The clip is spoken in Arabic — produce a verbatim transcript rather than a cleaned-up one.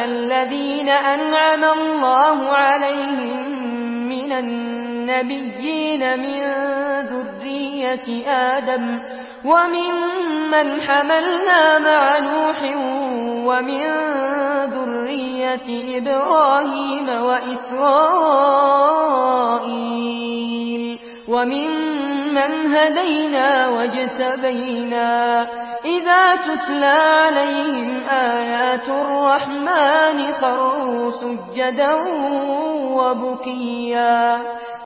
الذين أنعم الله عليهم من النبيين من ذرية آدم وممن حملنا مع نوح ومن ذرية إبراهيم وإسرائيل وممن هدينا واجتبينا إذا تتلى عليهم آيات الرحمن خروا سجدا وبكيا